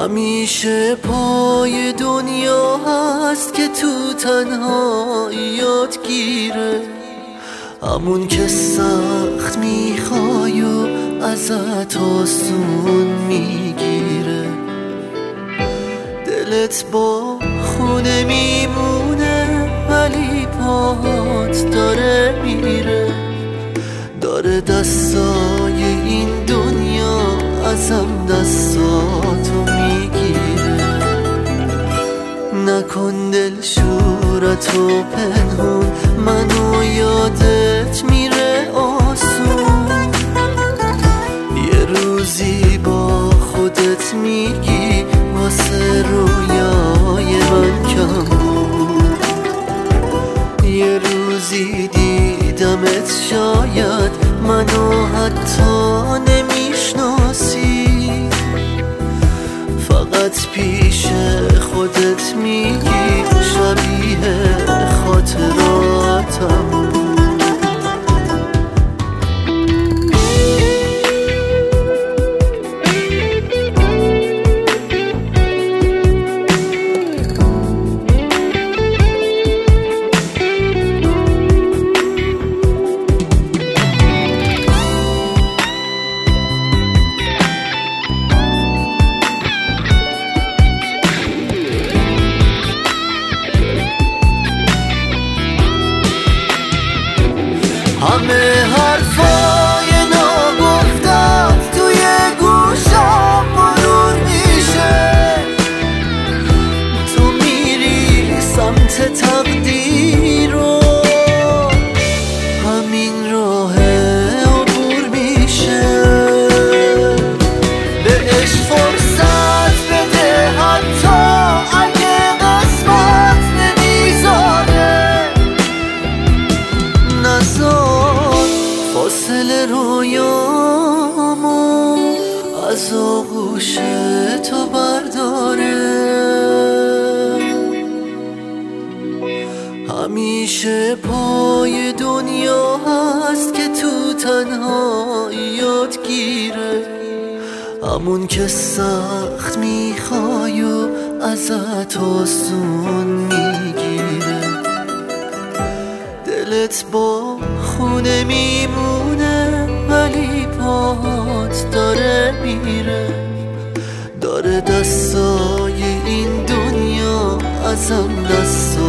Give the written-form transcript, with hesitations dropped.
همیشه پای دنیا هست که تو تنهاییات گیره، همون که سخت میخوای و ازت آسون میگیره. دلت با خونه میمونه ولی پاهات داره میره، داره دستای این دنیا ازم دستاتو میگیره. نکن دل شورتو پنهون، منو یادت میره آسون. یه روزی با خودت میگی واسه رویای من کم بود. یه روزی دیدمت شاید منو حتی نمیشناسی، فقط پیش خودت میگی شبیه خاطراتم. همه حرفای ناگفتت توی گوشم مرور میشه، تو میری سمت تقدیر و همین راه عبور میشه. بهش فرصت بده حتی اگه قسمت نمیذاره، نزار فاصله رویامو از آغوش تو برداره. همیشه پای دنیا هست که تو تنهاییات گیره، همون که سخت میخوای و ازت آسون میگیره. دلت با خونه میمونه ولی پاهات داره میره، داره دستای این دنیا ازم دستات